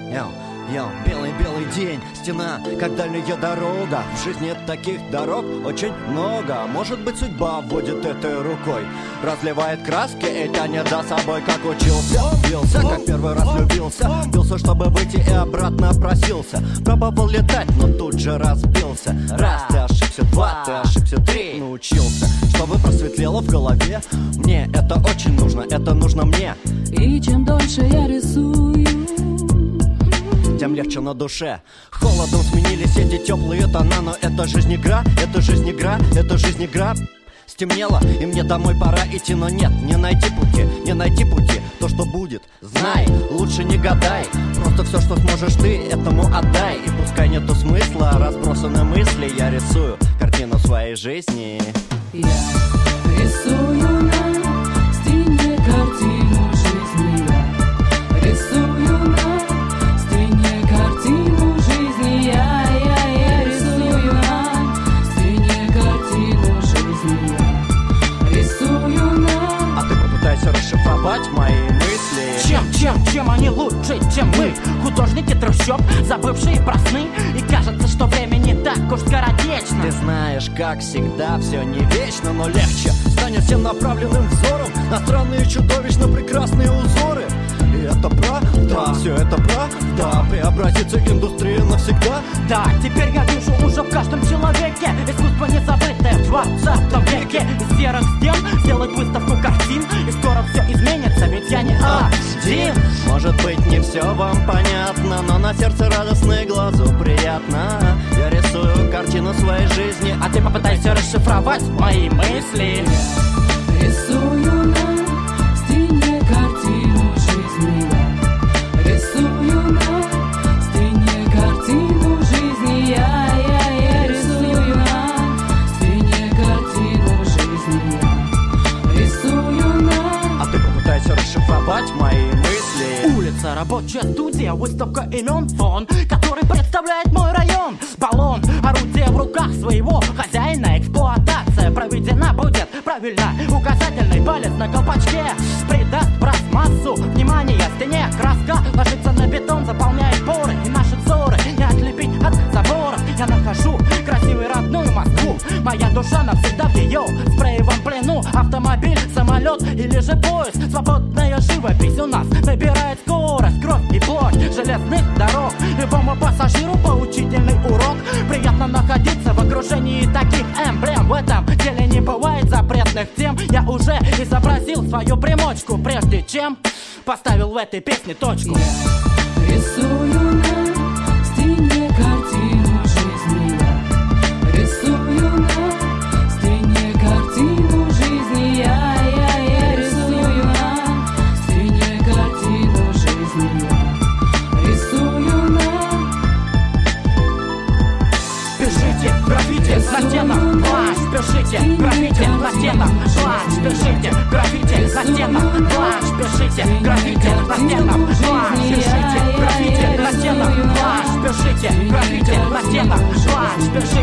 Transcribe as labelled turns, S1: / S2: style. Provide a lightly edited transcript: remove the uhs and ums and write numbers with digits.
S1: Белый-белый день, стена, как дальняя дорога. В жизни таких дорог очень много. Может быть, судьба водит этой рукой, разливает краски и тянет за собой, как учился. Бился, как первый раз влюбился. Бился, чтобы выйти и обратно просился. Пробовал летать, но тут же разбился. Раз, ты ошибся, два, ты ошибся, три. Научился, чтобы просветлело в голове. Мне это очень нужно, это нужно мне.
S2: И чем дольше я рисую,
S1: тем легче на душе. Холодом сменились эти теплые тона. Но это жизнь игра, это жизнь игра, это жизнь игра. Стемнело, и мне домой пора идти. Но нет, не найти пути. То, что будет, знай, лучше не гадай. Просто все, что сможешь ты, этому отдай. И пускай нету смысла, разбросаны мысли. Я рисую картину своей жизни.
S2: Я рисую на стене картину жизни. Я рисую на стене картину жизни. Я рисую на стене картину жизни. Я рисую на...
S1: А ты попытайся расшифровать мои мысли.
S3: Чем они лучше, чем мы? Художники трущоб, забывшие про сны. И кажется, что время не так уж скоротечно.
S1: Ты знаешь, как всегда, все не вечно, но легче станет всем направленным взором на странные, чудовищно прекрасные узоры. И это правда, все это правда. Преобразится индустрия навсегда.
S3: Да, теперь я вижу уже в каждом человеке искусство не забытое в 20 веке. Из серых стен сделать выставку картин, и скоро все изменится, ведь я не один.
S1: Может быть, не все вам понятно, но на сердце радостно и глазу приятно. Я рисую картину своей жизни,
S3: а ты попытайся расшифровать мои мысли.
S2: Я рисую на стене картину жизни. Я рисую на стене картину жизни. Я рисую на стене картину жизни. Я рисую на...
S1: А ты попытайся расшифровать мои мысли.
S3: Улица, рабочая студия, выставка имен, фон, который представляет мой район. Баллон, орудие в руках своего хозяина. Эксплуатация проведена будет правильно. Указательный палец на колпачке придаст пластмассу внимание стене. Краска ложится на бетон, заполняет поры. И наши взоры не отлепить от заборов. Я нахожу красивую родную Москву. Моя душа навсегда в ее спреевом плену. Автомобиль, самолет или же поезд. Свободная живопись у нас набирает скорость. Кровь и плоть железных дорог. Любому пассажиру поучительный урок. Приятно находиться в окружении таких эмблем. В этом деле не бывает запретных тем. Я уже изобразил свою примочку, прежде чем поставил в этой песне точку.
S2: Я рисую на стене картину жизни. Я рисую на стене картину жизни. Я рисую на стене картину жизни. Я рисую на...
S3: Пишите граффити на стенах, плащ. Пишите граффити на стенах, плащ. Пишите граффити на стенах, плащ. Пишите граффити на стенах, плащ. Пишите граффити на стенах, плащ. Пишите граффити на стенах, плащ.